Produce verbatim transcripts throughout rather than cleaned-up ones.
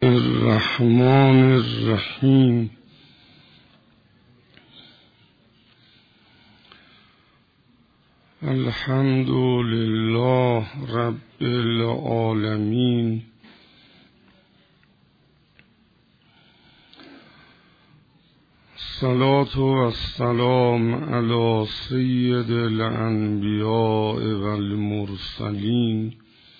الرحمن الرحیم. الحمد لله رب العالمین. الصلاة والسلام علی سید الانبیاء والمرسلین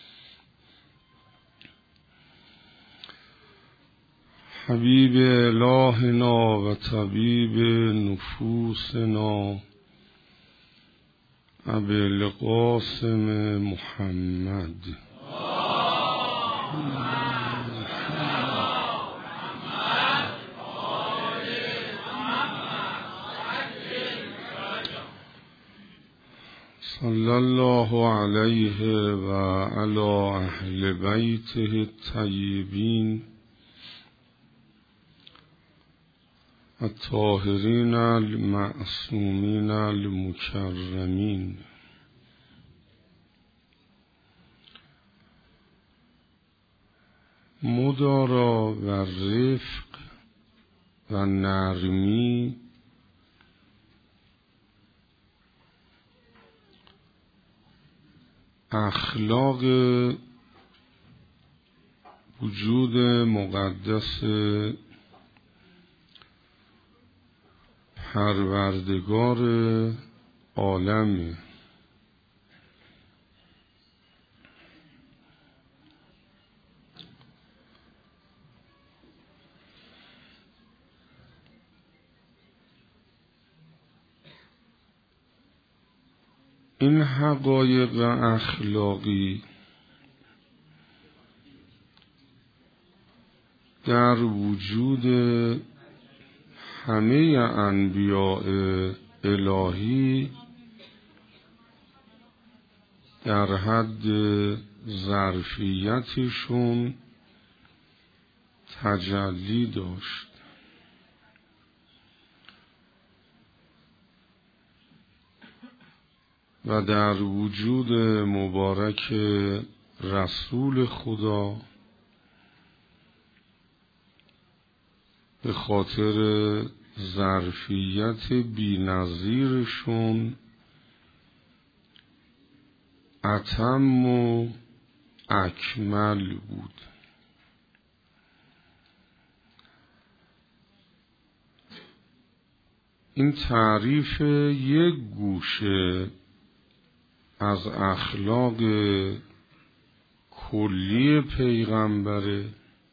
حبیب الهنا و طبیب نفوسنا ابی القاسم محمد. صلی الله علیه و علی اهل بیته الطیبین الطاهرین المعصومین المکرمین. مدارا و رفق و نرمی اخلاق وجود مقدس پروردگار عالم. این حقایق اخلاقی در وجود همه انبیاء الهی در حد ظرفیتشون تجلی داشت. و در وجود مبارک رسول خدا به خاطر ظرفیت بی‌نظیرشون اتم و اکمل بود. این تعریف یک گوشه از اخلاق کلی پیغمبره.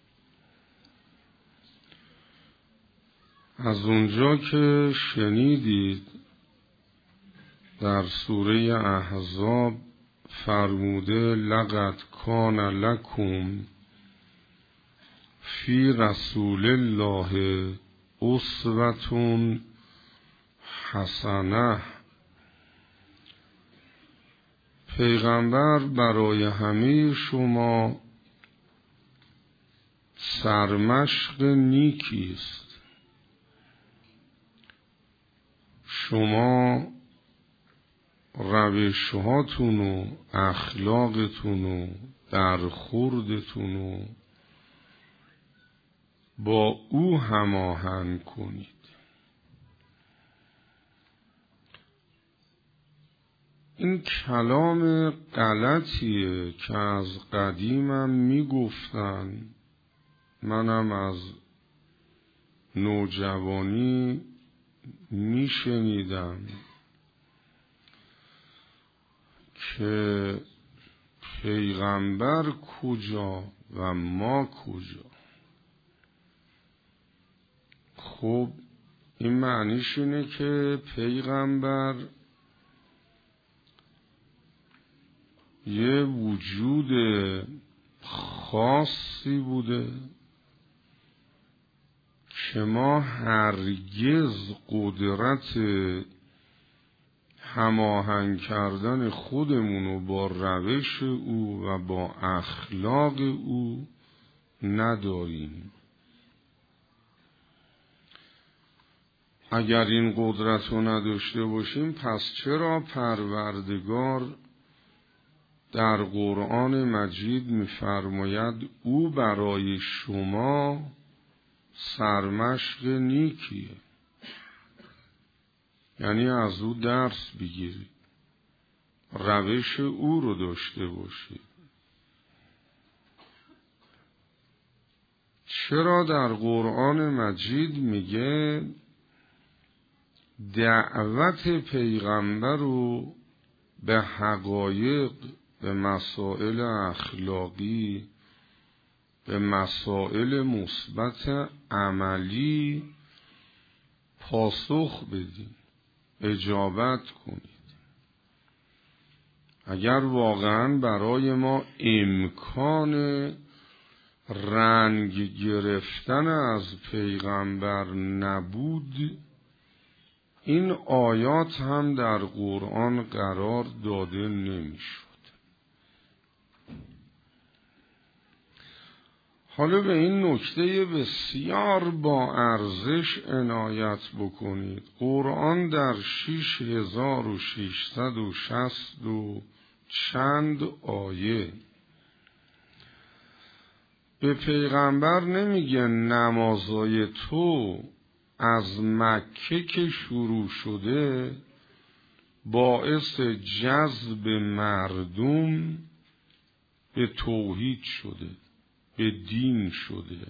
از اونجا که شنیدید در سوره احزاب فرموده لقد کان لکم فی رسول الله اسوة حسنه. پیغمبر برای همه شما سرمشق نیکی است. شما روش‌هاتون و اخلاقتون و برخوردتون رو با او هماهنگ کنید. این کلام غلطیه که از قدیمم میگفتن، منم از نوجوانی میشنیدم که پیغمبر کجا و ما کجا. خب این معنیش اینه که پیغمبر یه وجود خاصی بوده که ما هرگز قدرت هماهنگ کردن خودمونو با روش او و با اخلاق او نداریم. اگر این قدرت رو نداشته باشیم پس چرا پروردگار در قرآن مجید می‌فرماید او برای شما سرمشق نیکیه، یعنی از او درس بگیرید، روش او رو داشته باشید. چرا در قرآن مجید میگه دعوت پیغمبر رو به حقایق، به مسائل اخلاقی، به مسائل مثبت عملی پاسخ بدید، اجابت کنید؟ اگر واقعا برای ما امکان رنگ گرفتن از پیغمبر نبود، این آیات هم در قرآن قرار داده نمیشد. حالا به این نکته بسیار با ارزش عنایت بکنید. قرآن در شش هزار و ششصد و شصت و چند آیه به پیغمبر نمیگه نمازای تو از مکه که شروع شده باعث جذب مردم به توحید شده، به دین شده،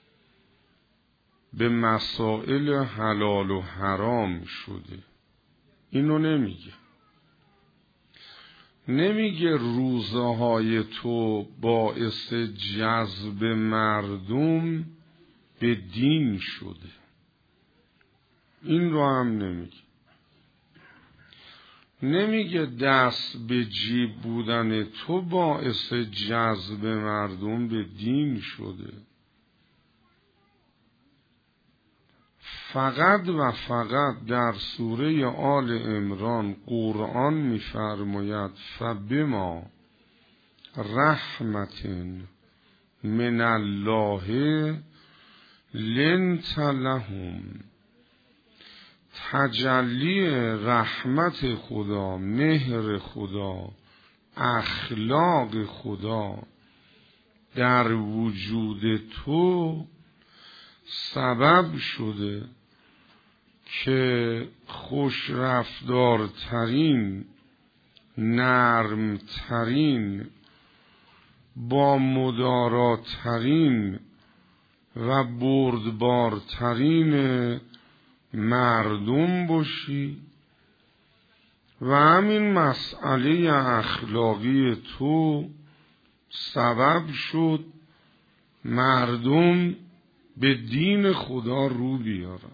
به مسائل حلال و حرام شده. اینو نمیگه. نمیگه روزه های تو باعث جذب مردم به دین شده. این رو هم نمیگه. نمیگه دست به جیب بودن تو باعث جذب مردم به دین شده. فقط و فقط در سوره آل عمران قرآن می‌فرماید فبما رحمت من الله لنت لهم. تجلی رحمت خدا، مهر خدا، اخلاق خدا در وجود تو سبب شده که خوش رفتارترین، نرمترین، با مداراترین و بردبارترین مردم باشی و همین مسئله اخلاقی تو سبب شد مردم به دین خدا رو بیارن.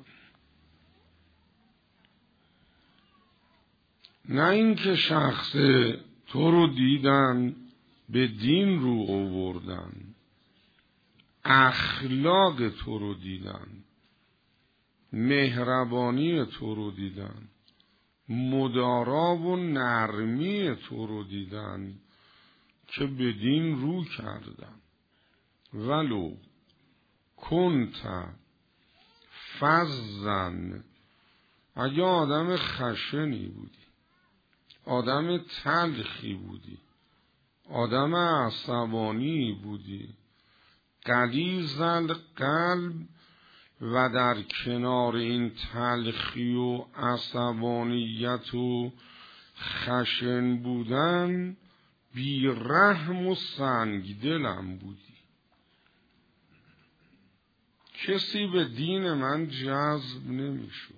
نه اینکه شخص تو رو دیدن به دین رو آوردن، اخلاق تو رو دیدن، مهربانی تو رو دیدن، مدارا و نرمی تو رو دیدن که به دین رو کردن. ولو کنت فظن، اگه آدم خشنی بودی، آدم تلخی بودی، آدم عصبانی بودی، غلیظ القلب، و در کنار این تلخی و عصبانیت و خشن بودن بی رحم و سنگ دلم بودی، کسی به دین من جذب نمی شد.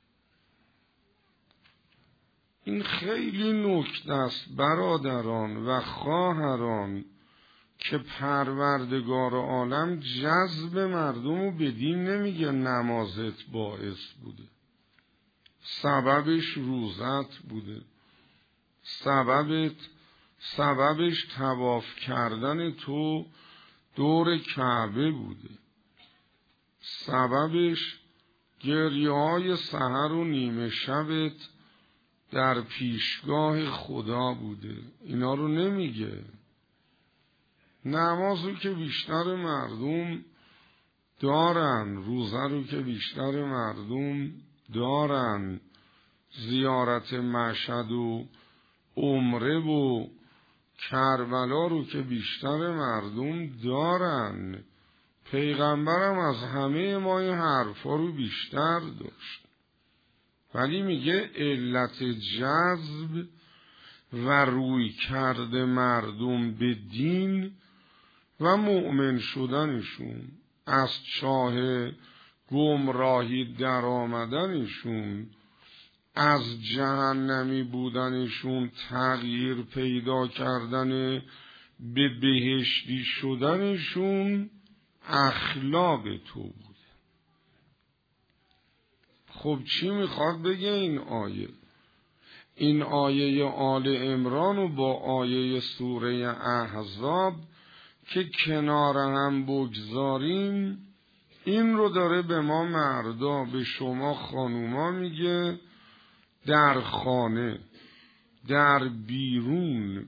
این خیلی نکته است برادران و خواهران که پروردگار عالم جذب مردم رو به دین نمیگه نمازت باعث بوده، سببش روزت بوده، سببت سببش طواف کردن تو دور کعبه بوده، سببش گریه های سحر و نیمه شبت در پیشگاه خدا بوده. اینا رو نمیگه. نمازو که بیشتر مردم دارن، روزه رو که بیشتر مردم دارن، زیارت مشهد و عمره و کربلا رو که بیشتر مردم دارن، پیغمبرم از همه ما این حرفا رو بیشتر داشت، ولی میگه علت جذب و روی کرده مردم به دین و مؤمن شدنشون، از چاه گمراهی در آمدنشون، از جهنمی بودنشون تغییر پیدا کردن به بهشتی شدنشون اخلاق تو بود. خب چی میخواد بگه این آیه؟ این آیه آل عمران و با آیه سوره احزاب که کنار هم بگذاریم، این رو داره به ما مردا، به شما خانوما میگه در خانه، در بیرون،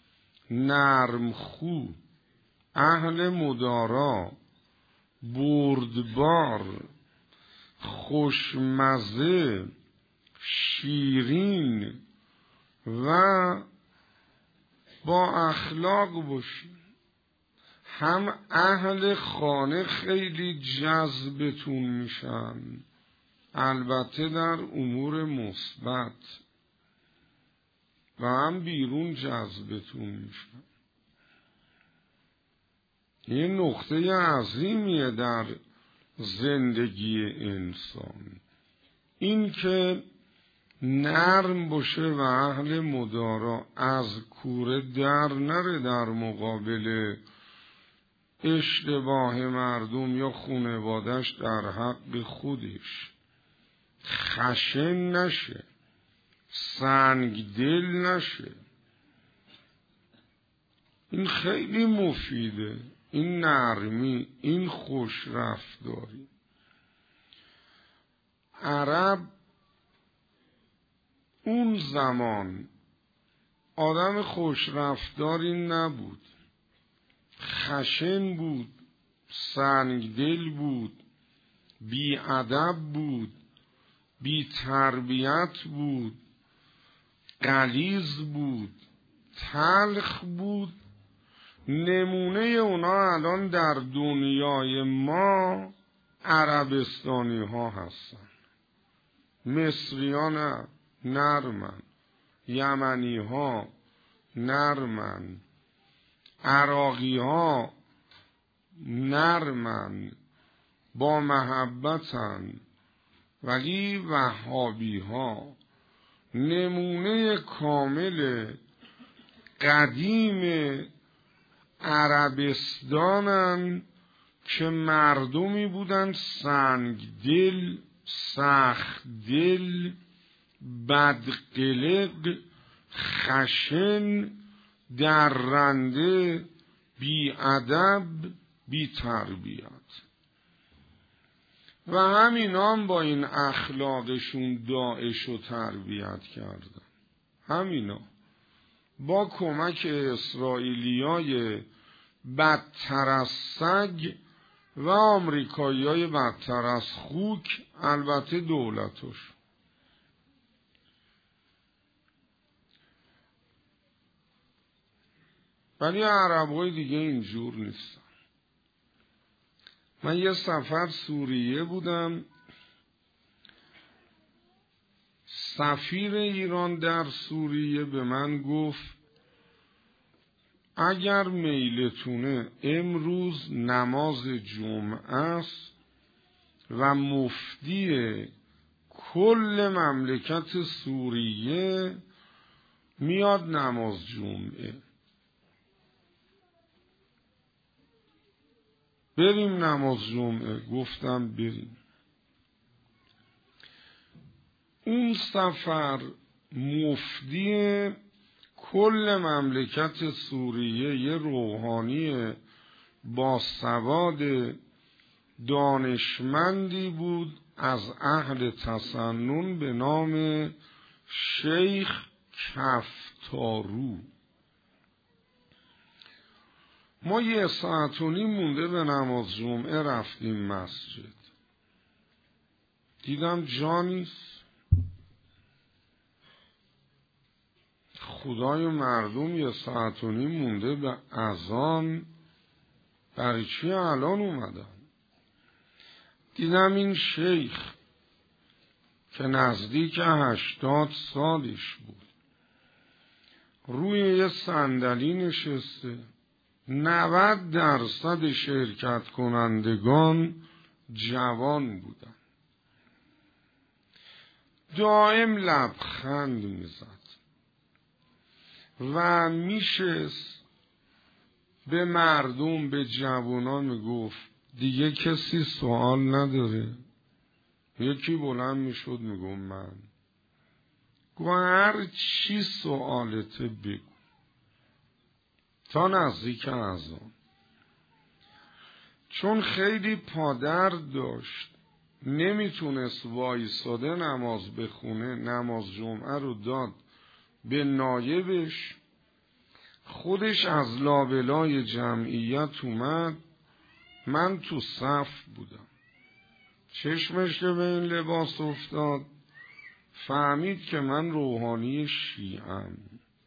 نرمخو، اهل مدارا، بردبار، خوشمزه، شیرین و با اخلاق باشین. هم اهل خانه خیلی جذبتون میشن، البته در امور مثبت، و هم بیرون جذبتون میشن. یه نقطه عظیمیه در زندگی انسان، این که نرم باشه و اهل مدارا، از کوره در نره در مقابل اشتباه مردم یا خانواده‌اش در حق خودش، خشن نشه، سنگ دل نشه. این خیلی مفیده، این نرمی، این خوش رفتاری. عرب اون زمان آدم خوش رفتاری نبود، خشن بود، سنگ دل بود، بی ادب بود، بی تربیت بود، غلیظ بود، تلخ بود. نمونه اونا الان در دنیای ما عربستانی ها هستن. مصری ها نه، نرمن. یمنی ها نرمن. عراقی ها نرمن، با محبتن. ولی وهابی ها نمونه کامل قدیم عربستانن که مردمی بودن سنگ دل، سخت دل، بدقلق، خشن، درنده، بی ادب، بی تربیت. و همینا هم با این اخلاقشون داعش و تربیت کردن. همینا با کمک اسرائیلیای بدتر از سگ و آمریکاییای بدتر از خوک، البته دولتش. ولی عربای دیگه اینجور نیستن. من یه سفر سوریه بودم، سفیر ایران در سوریه به من گفت اگر میلتونه امروز نماز جمعه است و مفتی کل مملکت سوریه میاد نماز جمعه، بریم نماز جمعه. گفتم بریم. اون سفر مفتی کل مملکت سوریه، یه روحانی با سواد دانشمندی بود از اهل تسنن به نام شیخ کفتارو. ما یه ساعت و نیم مونده به نماز جمعه رفتیم مسجد، دیدم جا نیست. خدای مردم یه ساعت و نیم مونده به اذان، برای چی الان اومدن؟ دیدم این شیخ که نزدیک هشتاد سالش بود روی یه صندلی نشسته، نود درصد شرکت کنندگان جوان بودن، دائم لبخند میزد و میشست به مردم، به جوانان میگفت دیگه کسی سوال نداره؟ یکی بلند میشد میگم من. گو هر چی سوالته بگو تا نزدیک اذان. چون خیلی پادرد داشت، نمیتونست وایساده نماز بخونه، نماز جمعه رو داد به نایبش، خودش از لابلای جمعیت اومد، من تو صف بودم، چشمش که به این لباس افتاد فهمید که من روحانی شیعم،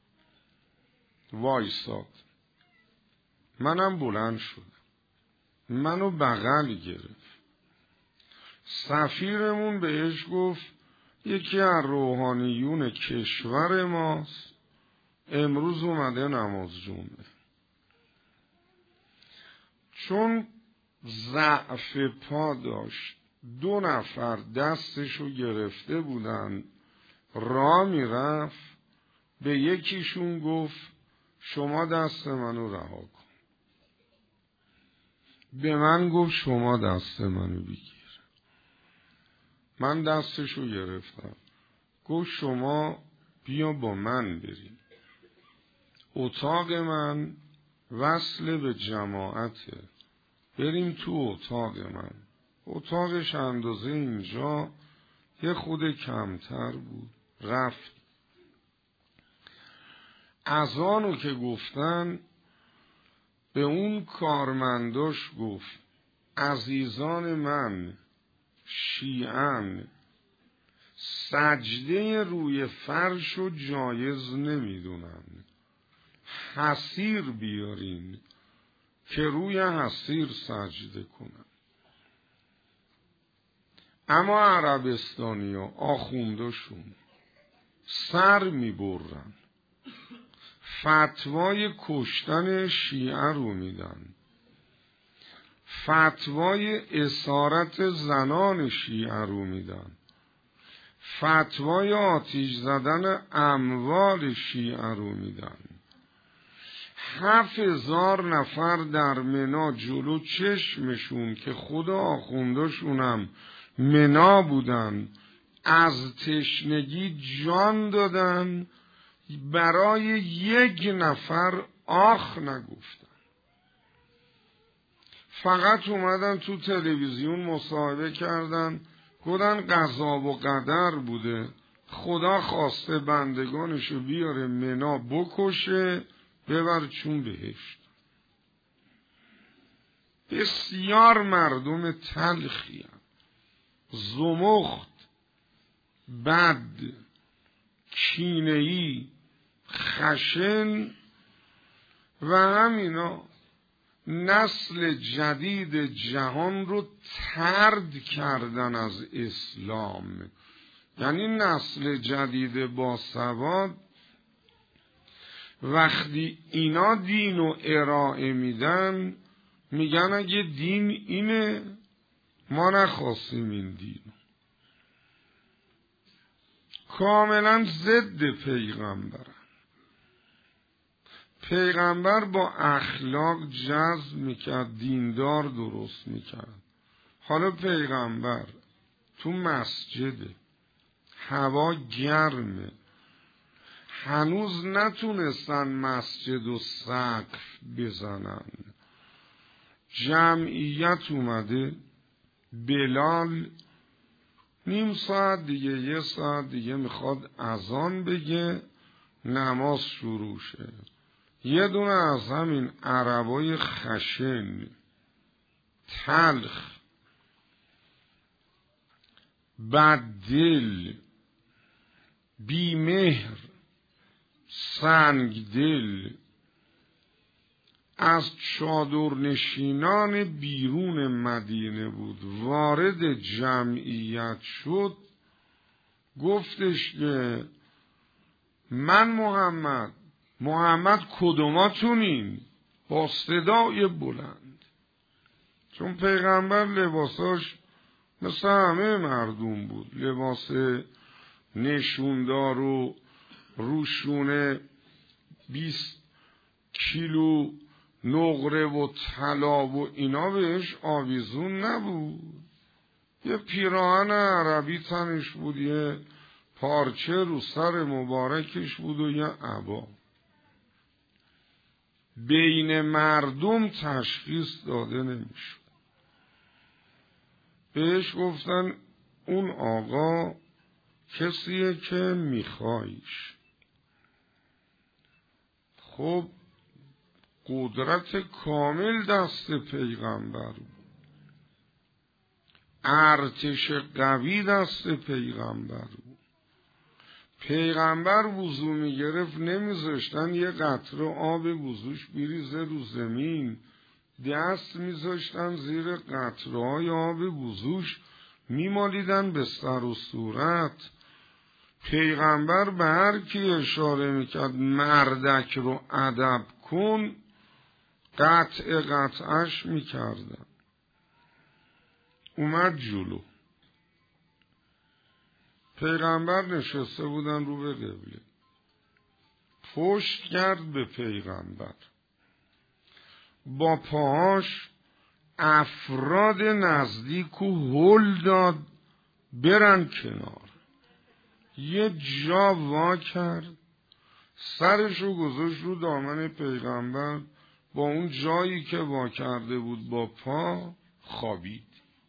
وایساد، منم بلند شدم، منو بغل گرفت، سفیرمون بهش گفت یکی از روحانیون کشور ماست، امروز اومده نماز جمعه. چون ضعف پا داشت، دو نفر دستشو گرفته بودن، راه میرفت، به یکیشون گفت شما دست منو رها کن، به من گفت شما دست منو بگیر، من دستشو گرفتم، گفت شما بیا با من بریم، اتاق من وصل به جماعته، بریم تو اتاق من. اتاقش اندازه اینجا، یه خود کمتر بود. رفت، اذانو که گفتن به اون کارمنداش گفت عزیزان من شیعن سجده روی فرش و جایز نمیدونن، حسیر بیارین که روی حسیر سجده کنن. اما عربستانی ها آخوندشون سر میبرن، فتوای کشتن شیعه رو میدن، فتوای اسارت زنان شیعه رو میدن، فتوای آتیش زدن اموال شیعه رو میدن. هفت هزار نفر در منا جلو چشمشون که خود آخوندشونم منا بودن، از تشنگی جان دادن، برای یک نفر آخ نگفتن. فقط اومدن تو تلویزیون مصاحبه کردن، گفتن قضا و قدر بوده، خدا خواسته بندگانشو بیاره منا بکشه ببر چون بهشت. بسیار مردم تلخی هم، زمخت، بد، کینه‌ای، خشن و همینا نسل جدید جهان رو طرد کردن از اسلام. یعنی نسل جدید با سواد وقتی اینا دین رو ارائه میدن میگن اگه دین اینه ما نخواستیم این دین، کاملا ضد پیغمبرن. پیغمبر با اخلاق جذب میکرد، دیندار درست میکرد. حالا پیغمبر تو مسجده، هوا گرمه، هنوز نتونستن مسجد و سقف بزنن، جمعیت اومده، بلال نیم ساعت دیگه یه ساعت دیگه میخواد اذان بگه نماز شروع شه، یه دونه از همین عربای خشن، تلخ، بددل، بیمهر، سنگدل از چادرنشینان بیرون مدینه بود، وارد جمعیت شد، گفتش که من محمد محمد کدوماتونین؟ با صدای بلند، چون پیغمبر لباساش مثل همه مردم بود، لباس نشوندار و روشونه بیست کیلو نقره و طلا و اینا بهش آویزون نبود. یه پیراهن عربی تنش بود، یه پارچه رو سر مبارکش بود و یه عبا. بین مردم تشخیص داده نمیشد. بهش گفتن اون آقا کسیه که میخوایش. خب قدرت کامل دست پیغمبر، ارتش قوی دست پیغمبر. پیغمبر وضو میگرفت نمیذاشتن یه قطره آب وضوش بریزه رو زمین، دست میذاشتن زیر قطره های آب وضوش میمالیدن به سر و صورت. پیغمبر به هر کی اشاره میکرد مردک رو ادب کن، قطع قطعش میکردن. اومد جلو، پیغمبر نشسته بودن رو به قبله، پشت کرد به پیغمبر، با پاهاش افراد نزدیک و هل داد برن کنار. یه جا وا کرد، سرشو گذاشت رو دامن پیغمبر، با اون جایی که وا کرده بود با پا خوابید.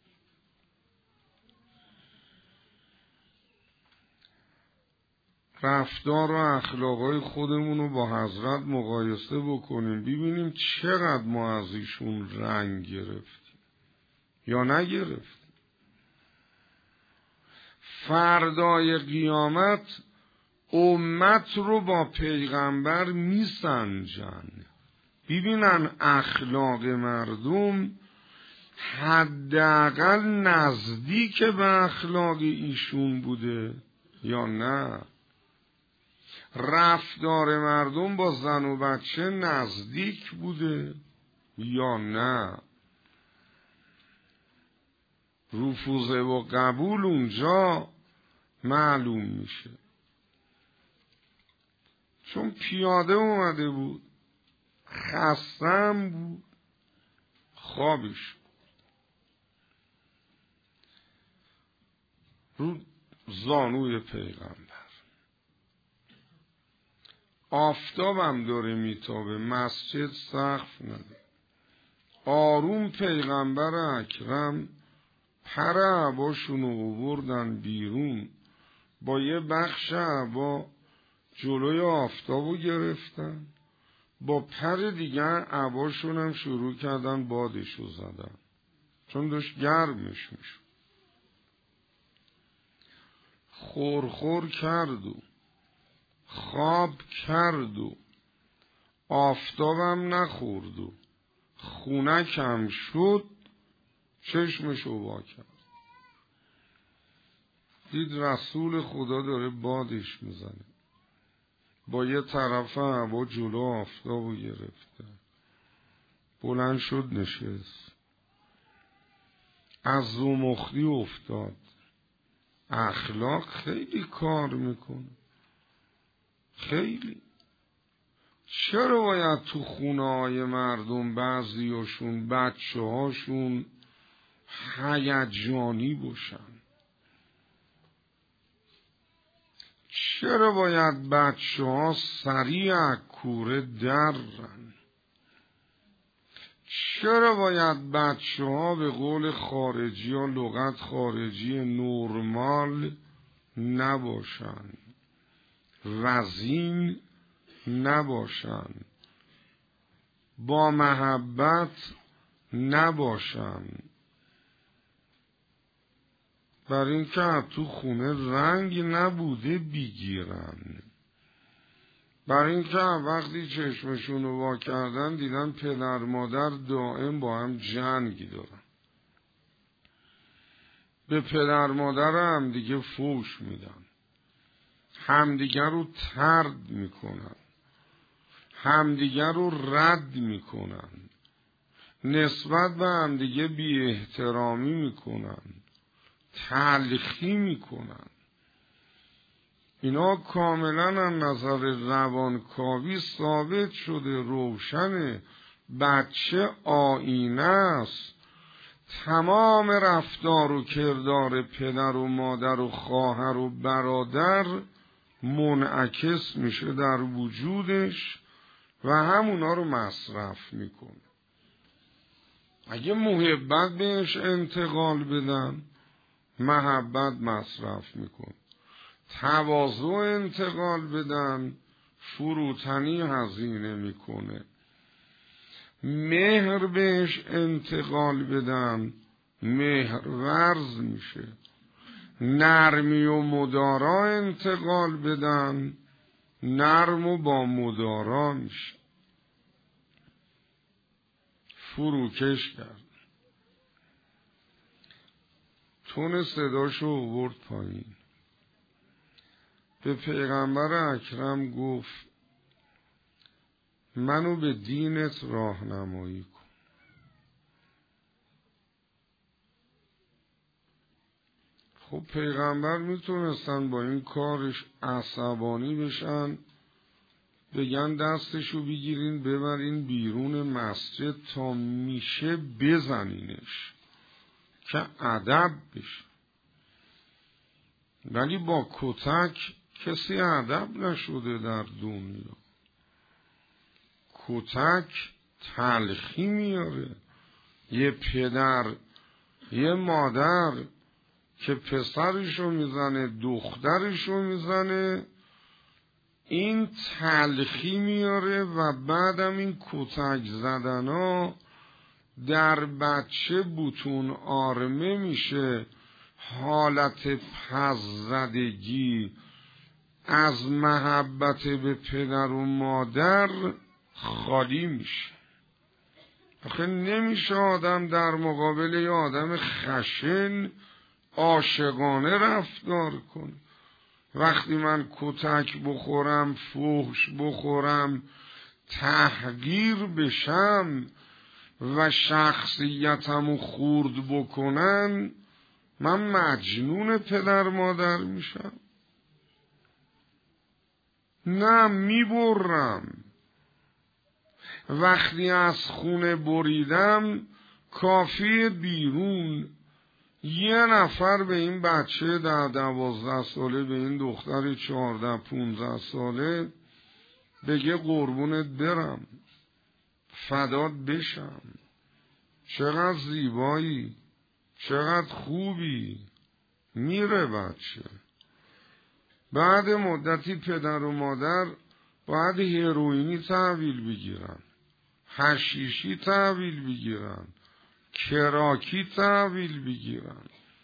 رفتار و اخلاقای خودمون رو با حضرت مقایسه بکنیم، ببینیم چقدر ما از ایشون رنگ گرفتیم یا نگرفتیم. فردای قیامت امت رو با پیغمبر میسنجن، ببینن اخلاق مردم حداقل نزدیک به اخلاق ایشون بوده یا نه، رفتار مردم با زن و بچه نزدیک بوده یا نه. رفوزه و قبول اونجا معلوم میشه. چون پیاده اومده بود، خستم بود، خوابش رو زانوی پیغمبر. آفتابم داره میتابه، مسجد سقف نداره. آروم پیغمبر اکرم پر عباشون رو آوردن بیرون، با یه بخش عبا جلوی آفتابو گرفتن، با پر دیگه عباشون هم شروع کردن بادشو زدن، چون داشت گرمش میشد. خورخور کرد و خواب کرد و آفتابم نخورد و خونکم شد، چشمشو وا کرد، دید رسول خدا داره بادش میزنه، با یه طرف هوا جلو آفتابو گرفته. بلند شد نشست، از زمختی افتاد. اخلاق خیلی کار میکنه، خیلی. چرا باید تو خونه های مردم بعضیاشون بچه هاشون هیجانی باشن؟ چرا باید بچه ها سریع کوره درن؟ چرا باید بچه ها به قول خارجی ها لغت خارجی نورمال نباشن، وزین نباشن، با محبت نباشن؟ برای اینکه تو خونه رنگ نبوده بگیرن. برای اینکه وقتی چشمشون رو وا کردن دیدن پدر مادر دائم با هم جنگ دارن، به پدر مادر هم دیگه فوش میدن، همدیگر رو طرد میکنن، همدیگر رو رد میکنن، نسبت به همدیگه بی احترامی میکنن، تلخی میکنن. اینا کاملا از نظر روانکاوی ثابت شده، روشنه. بچه آینه است. تمام رفتار و کردار پدر و مادر و خواهر و برادر منعکس میشه در وجودش و همونا رو مصرف میکنه. اگه محبت بهش انتقال بدن، محبت مصرف میکنه. تواضع انتقال بدن، فروتنی هزینه میکنه. مهر بهش انتقال بدن، مهر ورز میشه. نرمی و مدارا انتقال بدن، نرم و با مدارا میشه. فروکش کرد. تون صداشو آورد پایین. به پیغمبر اکرم گفت منو به دینت راهنمایی کن. خب پیغمبر میتونستن با این کارش عصبانی بشن، بگن دستشو بگیرین ببرین بیرون مسجد تا میشه بزنینش که ادب بشه. ولی با کتک کسی ادب نشده در دنیا. کتک تلخی میاره. یه پدر یه مادر که پسرشو میزنه دخترشو میزنه، این تلخی میاره و بعدم این کتک زدن ها در بچه بوتون آرمه میشه. حالت پزدگی از محبت به پدر و مادر خالی میشه. آخه نمیشه آدم در مقابل یه آدم خشن عاشقانه رفتار کنه. وقتی من کتک بخورم، فحش بخورم، تحقیر بشم و شخصیتمو خورد بکنن، من مجنون پدر مادر میشم؟ نه، میبرم. وقتی از خونه بریدم کافی بیرون یه نفر به این بچه در دوازده ساله، به این دختر چهارده پونزده ساله بگه قربونت برم، فدات بشم، چقدر زیبایی، چقدر خوبی. میره بچه. بعد مدتی پدر و مادر باید هیروئینی تحویل بگیرن، حشیشی تحویل بگیرن، کراکی تحویل بگیرن.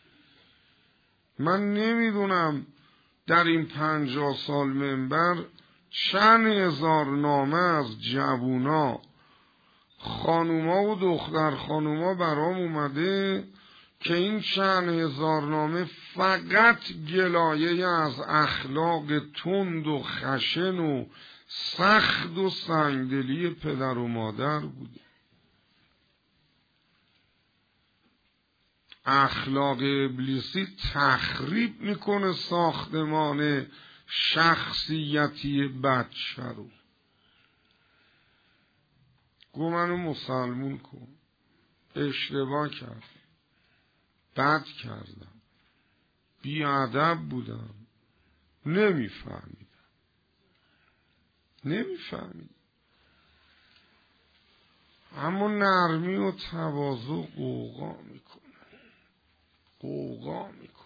من نمیدونم در این پنجاه سال منبر چند هزار نامه از جوونا، خانوما و دختر خانوما برام اومده که این چند هزار نامه فقط گلایه از اخلاق تند و خشن و سخت و سنگدلی پدر و مادر بوده. اخلاق ابلیسی تخریب میکنه ساختمان شخصیتی بچه رو. گو منو مسلمون کن، اشتباه کردم، بد کردم، بیادب بودم، نمیفهمیدم نمیفهمیدم اما نرمی و تواضع قوقا میکنه قوقا میکنه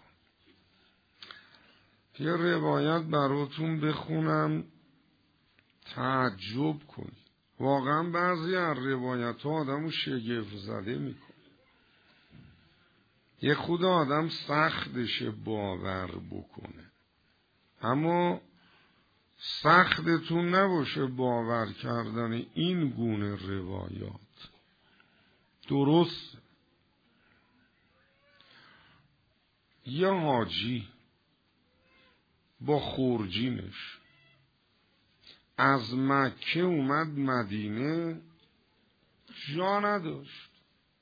یه روایت براتون بخونم تعجب کنید. واقعا بعضی از روایت ها آدمو شگفت زده میکنه. یه خود آدم سختشه باور بکنه، اما سختتون نباشه باور کردن این گونه روایات. درست یه حاجی با خورجینش از مکه اومد مدینه، جا نداشت.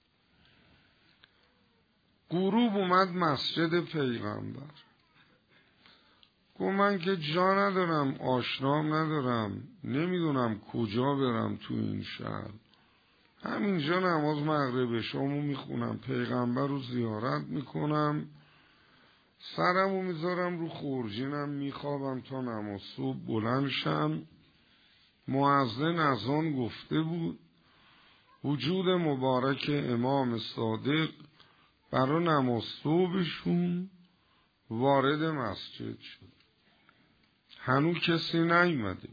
غروب اومد مسجد پیغمبر، گفت من که جا ندارم، آشنام ندارم، نمیدونم کجا برم تو این شهر، همینجا نماز مغرب شامو میخونم، پیغمبر رو زیارت میکنم، سرمو میذارم رو خورجینم، میخوابم تا نماز صبح بلند شم. مؤذن از آن گفته بود وجود مبارک امام صادق برای نماز صبحشون وارد مسجد شد. هنوز کسی نیومده.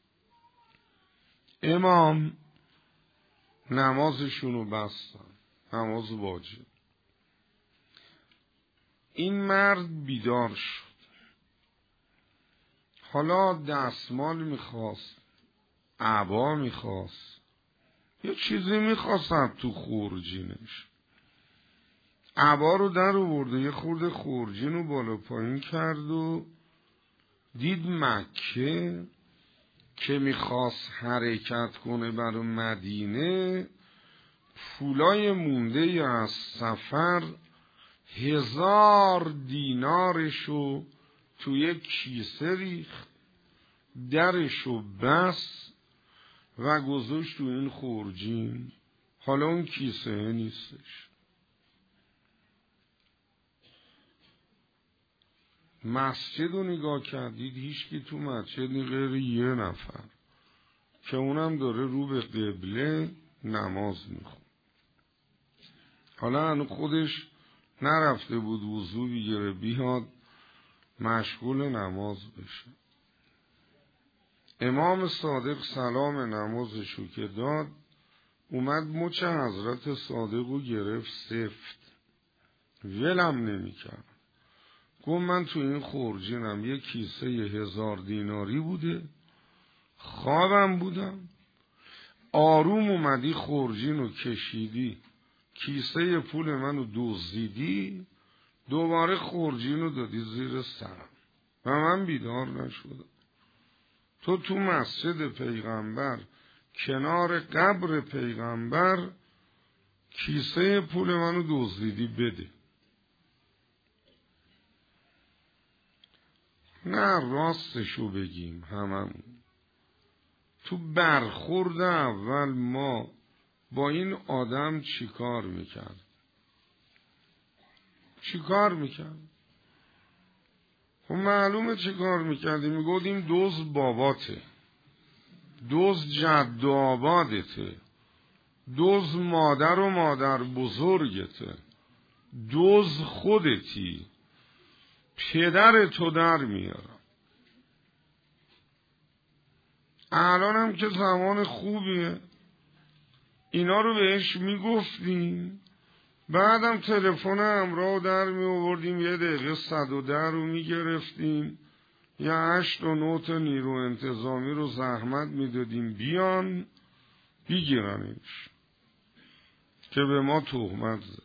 امام نمازشونو بستن، نماز واجب. این مرد بیدار شد، حالا دستمال میخواست، عبا میخواست، یه چیزی میخواست تو خورجینش. عبا رو در آورده، یه خورده خورجین رو بالا پایین کرد و دید مکه که میخواست حرکت کنه برای مدینه، پولای مونده یا از سفر هزار دینارشو توی کیسه ریخت، درشو بس و گذاشت تو این خورجین. حالا اون کیسه نیستش. مسجد رو نگاه کردید، هیچکی تو مسجد غیر یه نفر که اونم داره رو به قبله نماز میخونه. حالا هنو خودش نرفته بود وضو بگیره بیاد مشغول نماز بشه. امام صادق سلام نمازشو که داد، اومد مچ حضرت صادق رو گرفت سفت، ولم نمی کرد. گفت من تو این خورجینم یه کیسه هزار دیناری بوده، خوابم بودم، آروم اومدی خورجین رو کشیدی، کیسه پول منو دزدیدی، دوباره خورجین رو دادی زیر سرم و من بیدار نشدم. تو تو مسجد پیغمبر کنار قبر پیغمبر کیسه پول منو دزدیدی، بده. نه راستشو بگیم هممون تو برخورد اول ما با این آدم چی کار میکرد؟ چی کار میکرد؟ خب معلومه چی کار میکردیم. میگودیم دوز باباته، دوز جد و آبادته، دوز مادر و مادر بزرگته، دوز خودتی، پدر تو در میارم. الان هم که زمان خوبیه، اینا رو بهش میگفتیم، بعدم تلفن همراه در می آوردیم، یه دقیقه صد و ده رو میگرفتیم، یا هشت و نوت نیرو انتظامی رو زحمت میدادیم بیان بگیرنش که به ما تهمت زد.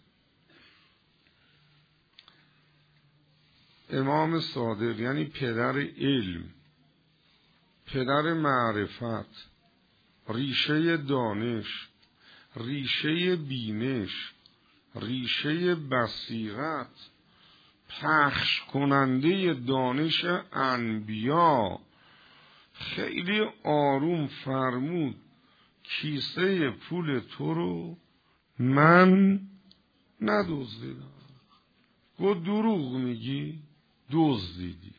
امام صادق یعنی پدر علم، پدر معرفت، ریشه دانش، ریشه بینش، ریشه بصیرت، پخش کننده دانش انبیا، خیلی آروم فرمود کیسه پول تو رو من ندزدیدم. گفت دروغ میگی؟ دزدیدی.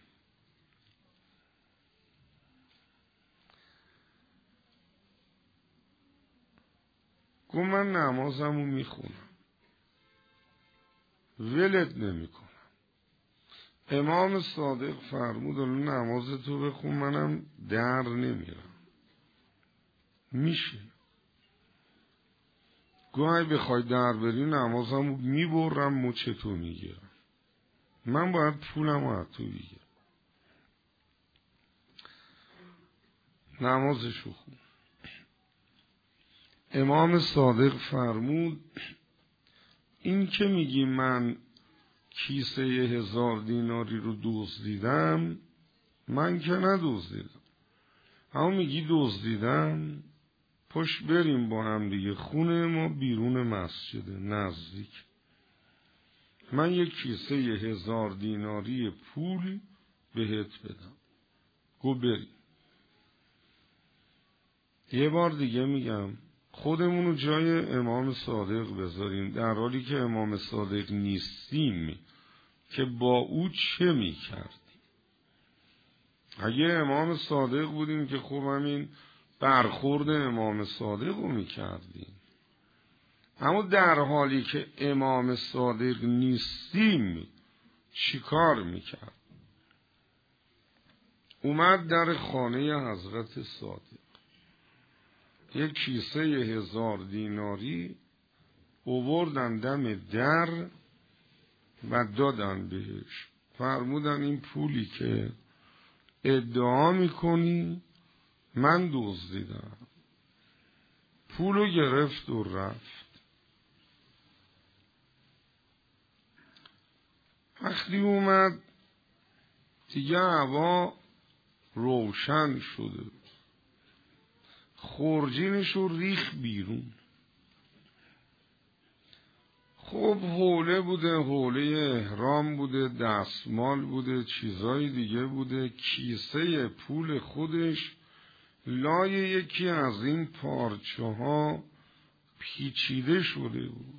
گفت من نمازمو میخونم، ولت نمی کنم. امام صادق فرمود نمازتو بخون، منم در نمیرم. میشه گاهی بخوای در بری نمازمو میبرم، مچتو میگیرم، من باید پولمو از تو بگیرم. نمازشو خون. امام صادق فرمود این که میگی من کیسه هزار دیناری رو دزدیدم، من که ندزدیدم، اما میگی دزدیدم، پشت بریم با هم دیگه، خونه ما بیرون مسجده نزدیک، من یک کیسه هزار دیناری پول بهت بدم. گو بریم. یه بار دیگه میگم خودمونو جای امام صادق بذاریم، در حالی که امام صادق نیستیم که با او چه میکردیم. اگه امام صادق بودیم که خب همین برخورد امام صادق رو میکردیم، اما در حالی که امام صادق نیستیم چی کار میکرد؟ اومد در خانه حضرت صادق، یک کیسه هزار دیناری آوردن دم در و دادن بهش، فرمودن این پولی که ادعا میکنی من دزدیدم. پولو گرفت و رفت. وقتی اومد دیگه هوا روشن شده، خورجینشو ریخ بیرون. خب حوله بوده، حوله احرام بوده، دستمال بوده، چیزای دیگه بوده. کیسه پول خودش لای یکی از این پارچه ها پیچیده شده بود.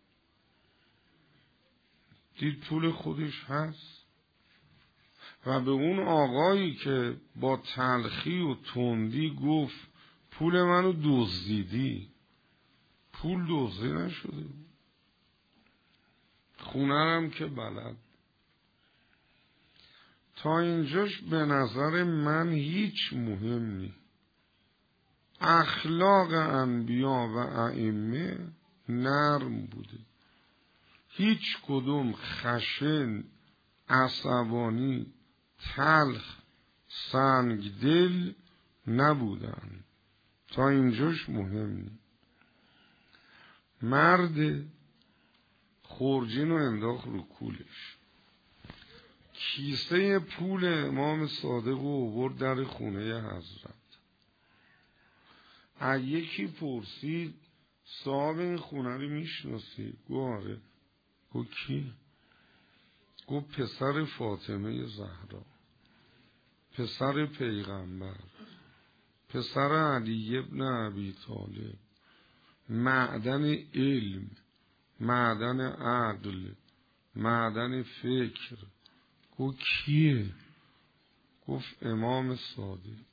دید پول خودش هست و به اون آقایی که با تلخی و تندی گفت پول منو دزدیدی، پول دزدی نشده بود. خونرم که بلد. تا اینجاش به نظر من هیچ مهم نی. اخلاق انبیا و ائمه نرم بوده، هیچ کدوم خشن، عصبانی، تلخ، سنگدل نبودن. تا اینجاش مهم نی. مرد خورجین رو انداخت رو کولش، کیسه پول امام صادق رو آورد در خونه حضرت. اگه یکی پرسید صاحب این خونه رو میشناسی؟ گو آره. گو کی؟ گو پسر فاطمه زهرا، پسر پیغمبر، پسر علی ابن ابی طالب، معدن علم، معدن عقل، معدن فکر. گو کیه؟ گفت امام صادق.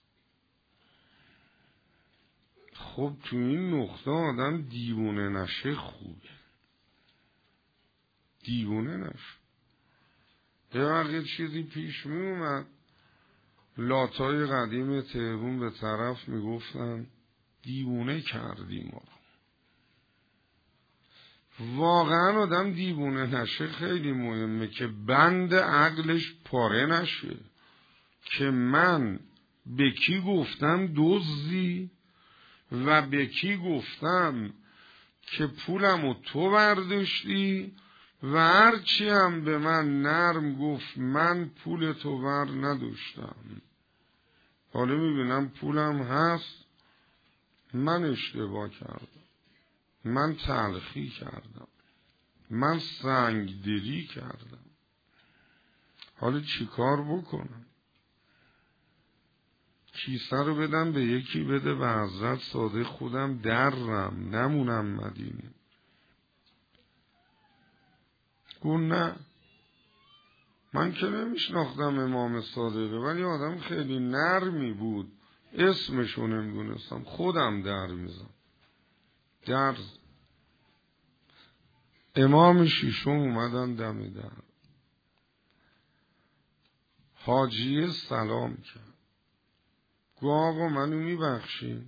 خب تو این نقطه آدم دیوونه نشه خوبه، دیوونه نشه. یه وقت چیزی پیش می اومد، لاتای قدیم تهرون به طرف می گفتن دیوونه کردی ما. واقعا آدم دیوونه نشه خیلی مهمه که بند عقلش پاره نشه که من به کی گفتم دزدی و به کی گفتم که پولمو تو برداشتی و هرچی هم به من نرم گفت من پول تو بر نداشتم. حالا میبینم پولم هست، من اشتباه کردم، من تلخی کردم، من سنگدلی کردم. حالا چی کار بکنم؟ کیسه رو بدم به یکی بده به حضرت صادق، خودم درم نمونم مدینه؟ گفت نه، من که نمیشناختم امام صادقه، ولی آدم خیلی نرمی بود، اسمشو نمیدونستم، خودم در میزم. در امام شیشم اومدن دم در، حاجیه سلام کرد، گفت آقا منو میبخشین؟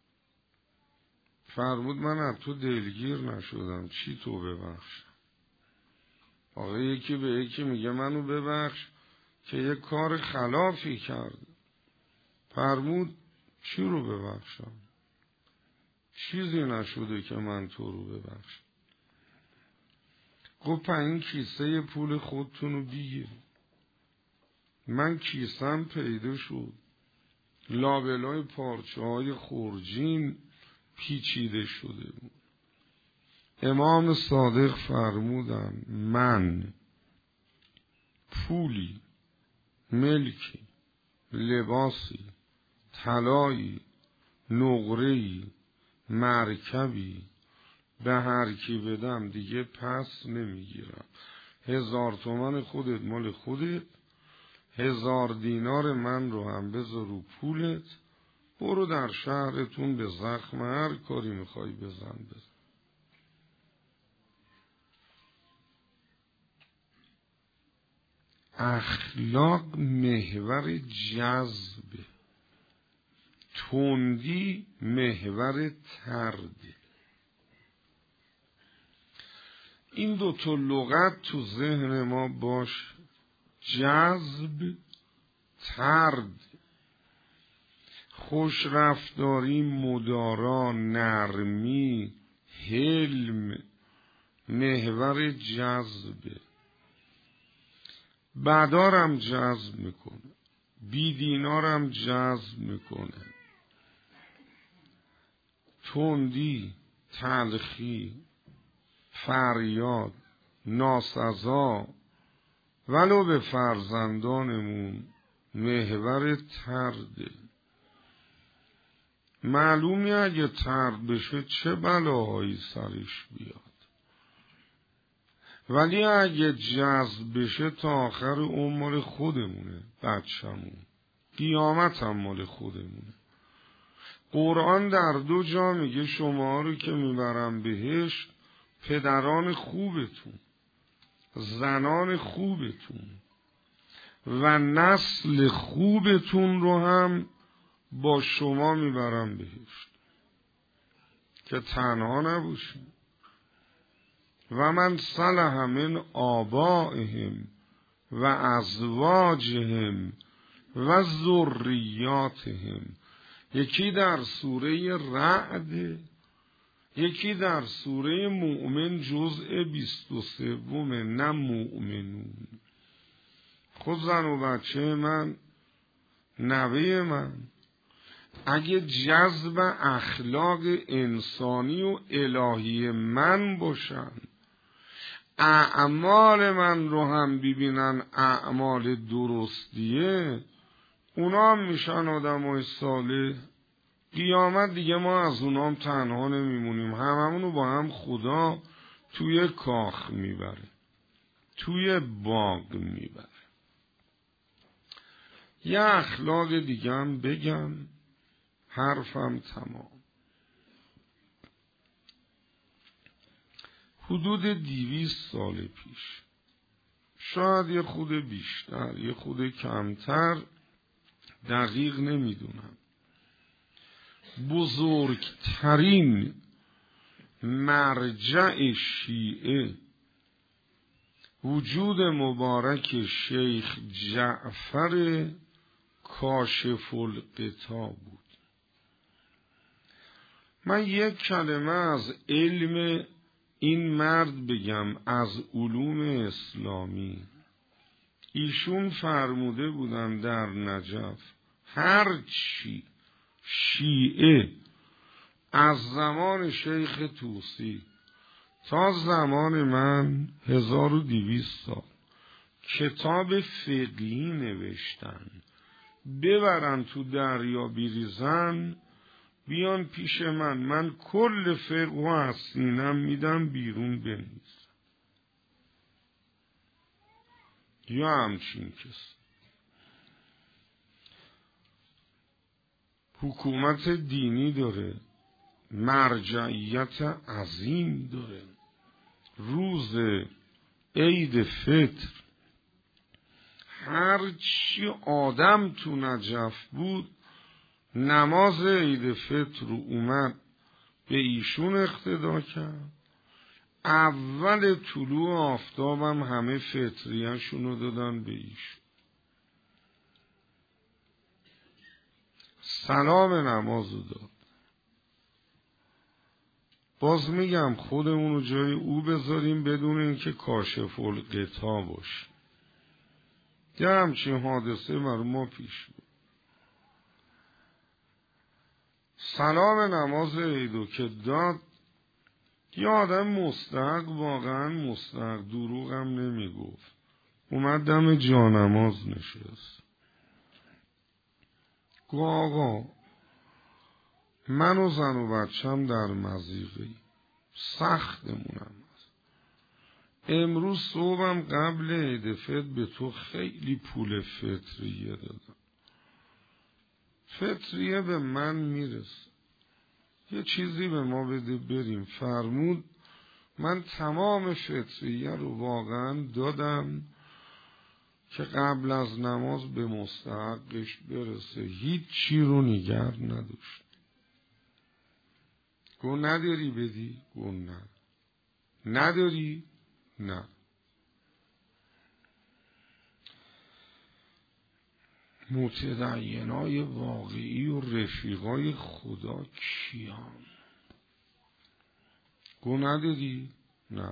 فرمود من از تو دلگیر نشدم، چی تو ببخش؟ آقا یکی به یکی میگه منو ببخش که یک کار خلافی کرد. فرمود چی رو ببخشم؟ چیزی نشده که من تو رو ببخشم. گفت این کیسه پول خودتون رو بگیر. من کیسم پیدا شد، لابلای پارچه های خورجین پیچیده شده بود. امام صادق فرمودن من پولی، ملکی، لباسی، طلایی، نقره‌ای، مرکبی به هر کی بدم دیگه پس نمیگیرم. هزار تومن خودت مال خودت، هزار دینار من رو هم بذار رو پولت، برو در شهرتون به زخم هر کاری میخوای بزن بزن. اخلاق محور جذب، تندی محور ترد. این دو تا لغت تو ذهن ما باش، جذب، ترد. خوش رفتاری، مدارا، نرمی، حلم محور جذبه. بدارم جذب میکنه، بیدینارم جذب میکنه. تندی، تلخی، فریاد، ناسزا ولو به فرزندانمون محور ترده. معلومی اگه ترد بشه چه بلاهایی سرش بیاد، ولی اگه جذب بشه تا آخر اون مال خودمونه، بچه‌مون، قیامت هم مال خودمونه. قرآن در دو جا میگه شما رو که میبرم بهشت پدران خوبتون، زنان خوبتون و نسل خوبتون رو هم با شما میبرم بهشت که تنها نباشین. و من صلح من آبائهم و ازواجهم و ذریاتهم. یکی در سوره رعد، یکی در سوره مؤمن جزء بیست و سوم، نه مؤمنون. خود زن و بچه من، نوه من، اگه جذب اخلاق انسانی و الهی من باشن، اعمال من رو هم ببینن اعمال درستیه، اونا هم میشن آدم های صالح. قیامت دیگه ما از اونام تنها نمیمونیم، هممونو با هم خدا توی کاخ میبره، توی باغ میبره. یه اخلاق دیگه هم بگم حرفم تمام. حدود دیویست سال پیش، شاید یه خود بیشتر یه خود کمتر، دقیق نمیدونم، بزرگترین مرجع شیعه وجود مبارک شیخ جعفر کاشف الغطا بود. من یک کلمه از علم این مرد بگم، از علوم اسلامی. ایشون فرموده بودن در نجف هر چی شیعه از زمان شیخ طوسی تا زمان من هزار و دویست سال کتاب فقهی نوشتن، ببرن تو دریا بریزن، بیان پیش من، من کل فقه و از سینم میدم بیرون بنویس. یا همچین کس حکومت دینی داره، مرجعیت عظیم داره. روز عید فطر هر چی آدم تو نجف بود، نماز عید فطر رو اومد به ایشون اقتدا کرد. اول طلوع آفتابم همه فطریه‌شون رو دادن به ایشون. سلام نمازو داد. باز میگم خودمون رو جای او بذاریم بدون اینکه کاشف الغطا باشه. یه همچین حادثه برای ما پیش بود. سلام نماز عیدو که داد، یه آدم مستحق، واقعا مستحق، دروغ هم نمی گفت، اومد دم جانماز نشست. گو آقا من و زن و بچم در مضیقه‌ای، سختمونم هست. امروز صبحم قبل عید فطر به تو خیلی پول فطریه دادم، فطریه به من میرسه، یه چیزی به ما بده بریم. فرمود من تمام فطریه رو واقعا دادم که قبل از نماز به مستحقش برسه، هیچ چی رو نگه نداشت. گو نداری بدی؟ گو نه. نداری؟ نه. متدینای واقعی و رفیقای خدا کیان؟ گو نداری؟ نه.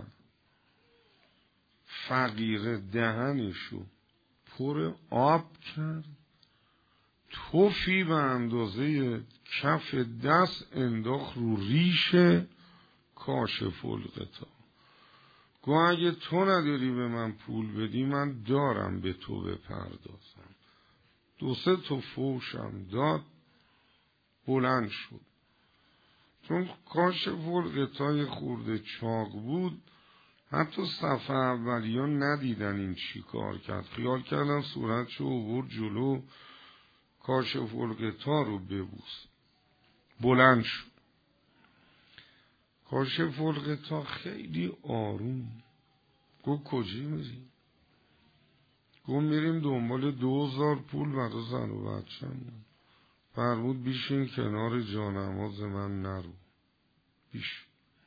فقیر دهنشو پر آب کرد، توفی به اندازه کف دست انداخت رو ریش کاشف الغطا. گو اگه تو نداری به من پول بدی من دارم به تو بپردازم. دو سه تا فوشم داد، بلند شد. چون کاشف الغطای خورده چاق بود، حتی صفحه اولی ها ندیدن این چی کار کرد، خیال کردن صورتشو آورد جلو کاشف الغطا رو ببوس. بلند شد. کاشف الغطا خیلی آروم گو کجا میری؟ گو میریم دنبال دو هزار پول برای زن و بچم. فرمود بیشین کنار جانماز من نرو. بیش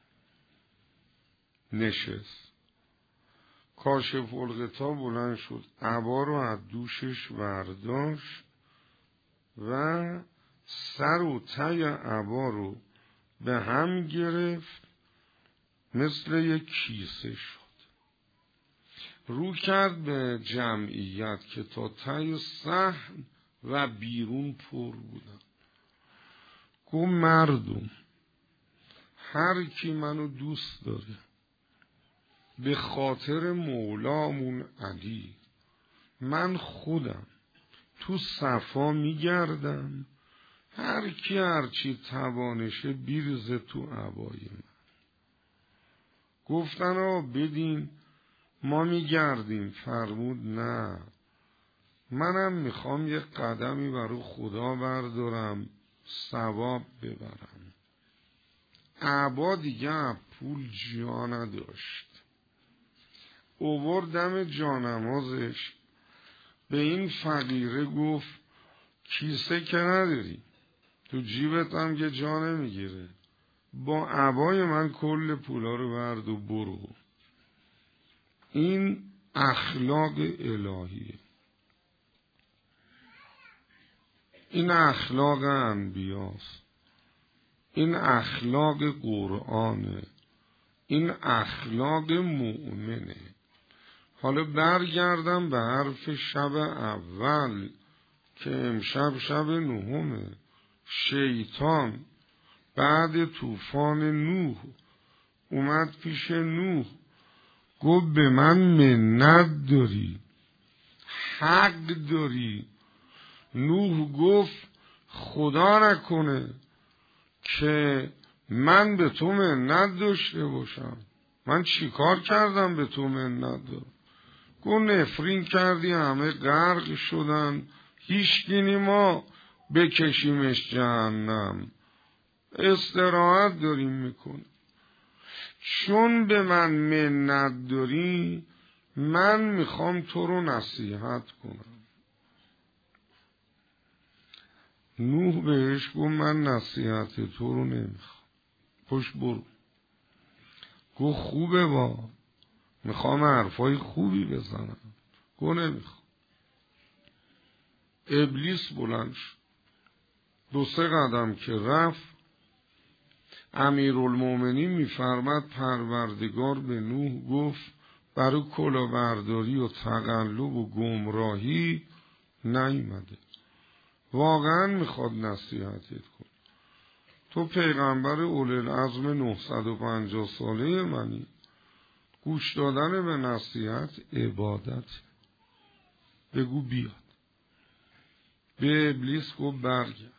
نشست. کاشف الغطا بلند شد، عبا رو از دوشش برداشت و سر و ته عبا رو به هم گرفت، مثل یک کیسه شد. رو کرد به جمعیت که تا ته صحن و بیرون پر بودن. گفت مردم، هر کی منو دوست داره به خاطر مولامون علی، من خودم تو صفا میگردم، هر کی هرچی توانشه بیرزه تو عبای من. گفتن آ بدین ما میگردیم. فرمود نه، منم میخوام یک قدمی برای خدا بردارم، ثواب ببرم. عبا دیگه پول جا نداشت. اووردم جانمازش، به این فقیره گفت کیسه که نداری، تو جیبت هم که جا نمیگیره، با عبای من کل پولا رو برد و برو. این اخلاق الهیه، این اخلاق انبیاست، این اخلاق قرآنه، این اخلاق مؤمنه. حالا برگردم به حرف شب اول که امشب شب نهمه. شیطان بعد طوفان نوح اومد پیش نوح، گفت به من منت داری، حق داری. نوح گفت خدا نکنه که من به تو منت داشته باشم، من چی کار کردم به تو منت دارم؟ گفت نفرین کردی همه غرق شدن، هیچگینی ما بکشیمش جهنم، استراحت داریم میکنه. چون به من منت داری من میخوام تو رو نصیحت کنم. نوح بهش گفت من نصیحت تو رو نمیخوام، پشت برو. گفت خوبه با میخوام حرفای خوبی بزنم. گفت نمیخوام. ابلیس بلند شد، دو سه قدم که رفت، امیرالمومنین میفرماد پروردگار به نوح گفت برای کلاهبرداری و تقلب و گمراهی نیامده، واقعا میخواد نصیحتت کن. تو پیغمبر اولوالعزم نهصد و پنجاه ساله منی، گوش دادن به نصیحت عبادت. بگو بیاد. به ابلیس گفت برگرد.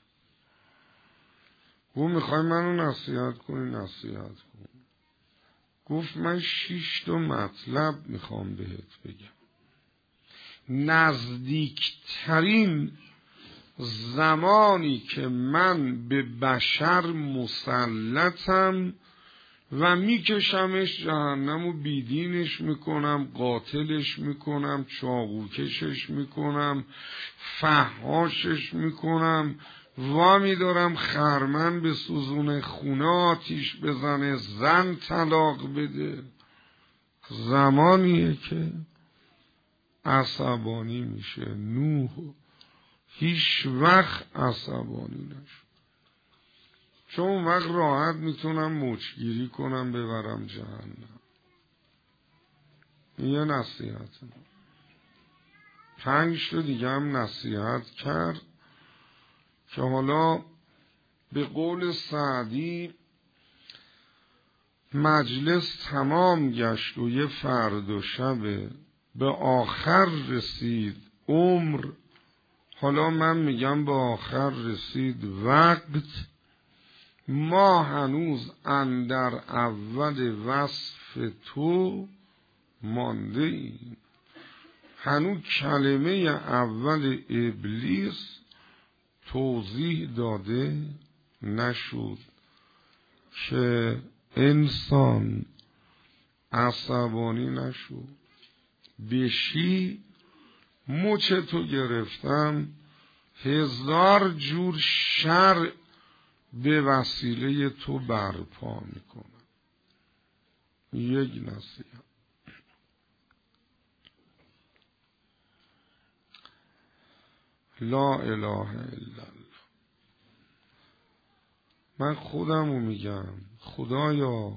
گفت میخوای منو نصیحت کنی؟ نصیحت کن. گفت من شش تا مطلب میخوام بهت بگم. نزدیکترین زمانی که من به بشر مسلطم و میکشمش جهنم و بیدینش میکنم، قاتلش میکنم، چاقوکشش میکنم، فحاشش میکنم، وامی دارم خرمن به سوزون، خونه آتیش بزنه، زن طلاق بده. زمانیه که عصبانی میشه. نوح هیچ وقت عصبانی نشد، چون اون وقت راحت میتونم موجگیری کنم ببرم جهنم. این یه نصیحت. پنج تا دیگه هم نصیحت کرد که حالا به قول سعدی مجلس تمام گشت و یه فرد و شبه، به آخر رسید عمر. حالا من میگم به آخر رسید وقت، ما هنوز اندر اول وصف تو مانده ایم. هنوز کلمه اول ابلیس توضیح داده نشد که انسان عصبانی نشد. بشی مچ تو گرفتم، هزار جور شر به وسیله تو برپا میکنم. یک نصیحت. لا اله الا الله. من خودمو میگم خدایا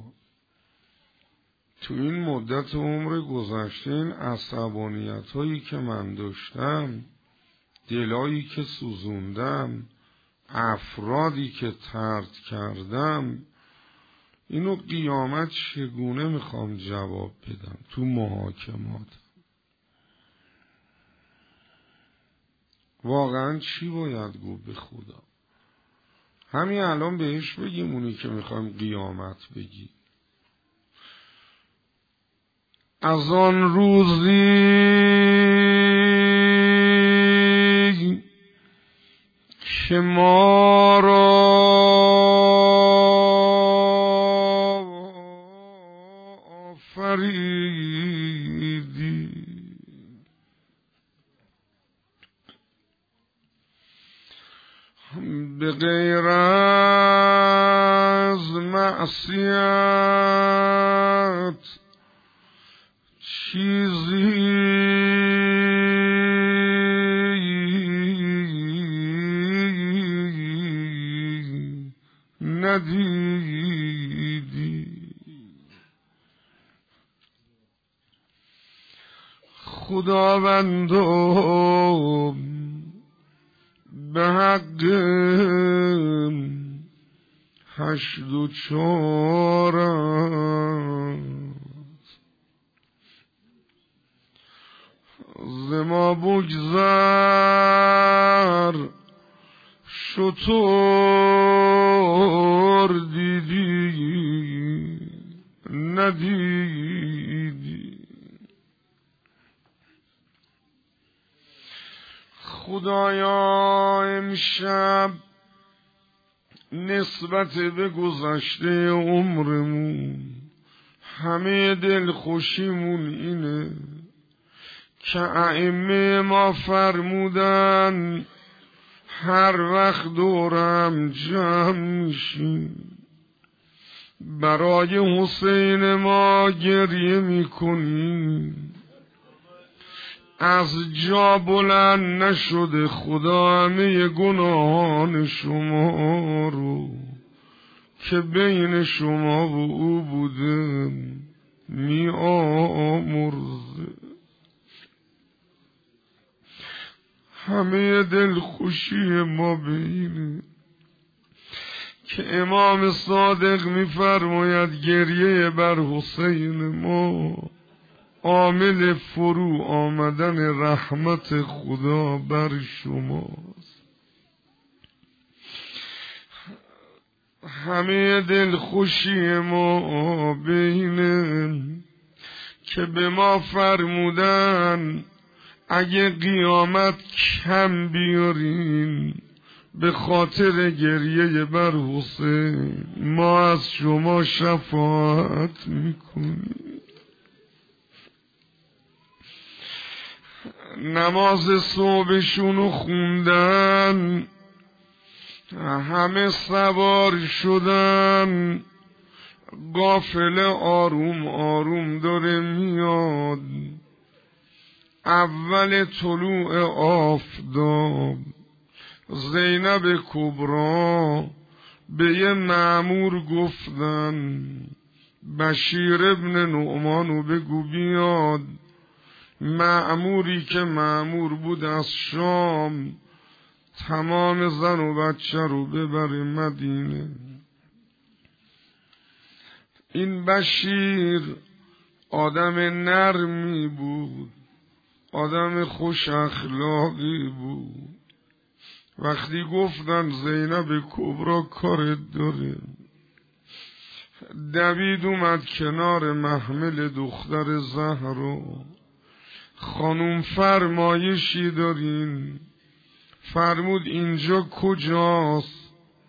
تو این مدت عمر گذشته این عصبانیت هایی که من داشتم، دلایی که سوزوندم، افرادی که طرد کردم، اینو قیامت چگونه میخوام جواب بدم تو محاکمات؟ واقعا چی باید گفت به خدا؟ همین الان بهش بگیم اونی که میخوایم قیامت بگی. از آن روزی که ما را آفریدی، به غیر از معصیت چیزی ندیدی. خداوندو به حق هشت و چارت ز ما بگذر، شطور دیدی ندیدی. خدایا امشب نسبت به گذشته عمرمون همه دل خوشیمون اینه که ائمه ما فرمودن هر وقت دورم جمع میشیم برای حسین ما گریه میکنیم، از جا بلند نشده خدا همه گناهان شما رو که بین شما و او بوده می آمرزه. همه دل خوشی ما به اینه که امام صادق می فرماید گریه بر حسین ما عامل فرو آمدن رحمت خدا بر شماست. همه دل خوشی ما به اینه که به ما فرمودن اگه قیامت کم بیارین به خاطر گریه بر حسین ما از شما شفاعت میکنیم. نماز صبحشونو خوندن، همه سوار شدن، قافله آروم آروم داره میاد. اول طلوع آفتاب زینب کبرا به یه مأمور گفتن بشیر ابن نعمانو بگو بیاد. مأموری که مأمور بود از شام تمام زن و بچه رو ببره مدینه. این بشیر آدم نرمی بود، آدم خوش اخلاقی بود. وقتی گفتن زینب کبرا کارت داره، دوید اومد کنار محمل دختر زهرا. خانوم فرمایشی دارین؟ فرمود اینجا کجاست؟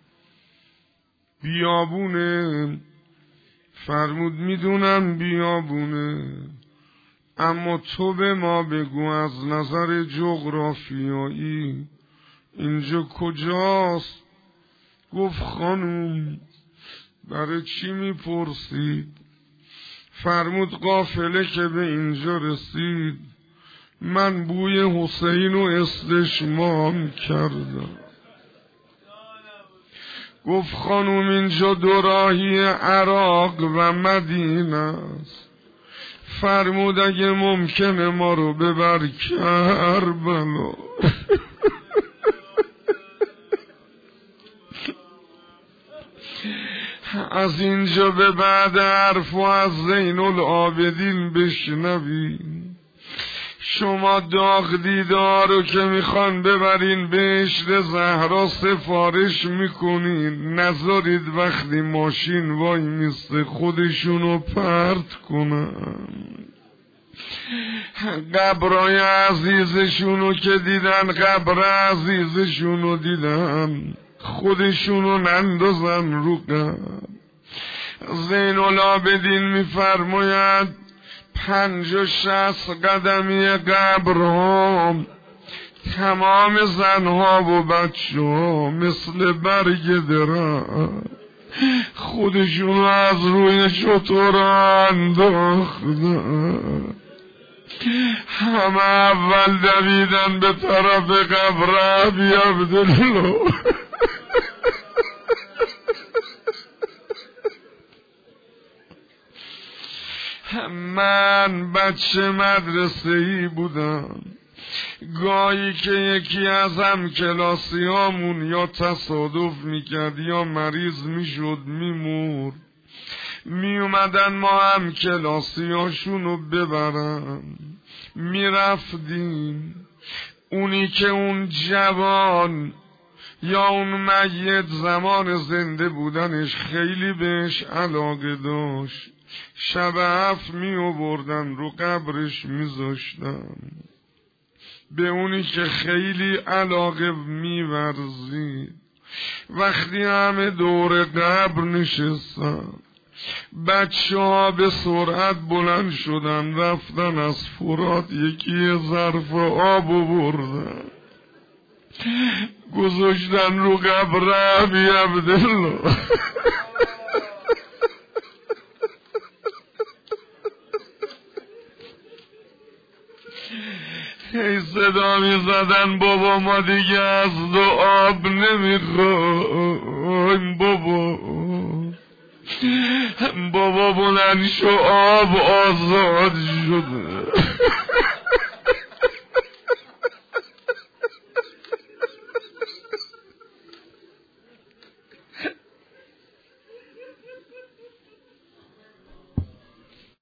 بیابونه. فرمود میدونم بیابونه، اما تو به ما بگو از نظر جغرافیایی اینجا کجاست؟ گفت خانوم برای چی میپرسید؟ فرمود قافله که به اینجا رسید من بوی حسین رو استشمام کردم. گفت خانوم اینجا دو راهی عراق و مدینه است. فرمود اگه ممکنه ما رو ببر کربلا. از اینجا به بعد حرف و از زین العابدین بشنوین. شما داغ دیدارو که میخوان ببرین بهشت زهرا سفارش میکنین، نذارید وقتی ماشین وای میسته خودشونو پرت کنن. قبرای عزیزشونو که دیدن، قبر عزیزشونو دیدن، خودشونو نندازن رو قبر. زین العابدین میفرماید پنج و شصت قدمی قبرها تمام زنها و بچه ها مثل برگ درخت خودشونو از روی شتر انداختن. همه اول دویدن به طرف قبر ابی عبدالله. من بچه مدرسه ای بودم، گاهی که یکی از هم کلاسی هامون یا تصادف میکرد یا مریض میشد میمرد، میومدن ما هم کلاسی هاشونو ببرن. میرفتیم، اونی که اون جوان یا اون میت زمان زنده بودنش خیلی بهش علاقه داشت، شب هفت می آوردن رو قبرش می زاشتن. به اونی که خیلی علاقه می ورزید وقتی همه دور قبر نشستن، بچه ها به سرعت بلند شدن رفتن از فرات یکی ظرف آب آوردن گذاشتن رو قبر ابی عبدالله. هی صدا می زدن بابا ما دیگه از دو آب نمیخوایم بابا، بابا بلند شو آب آزاد شده.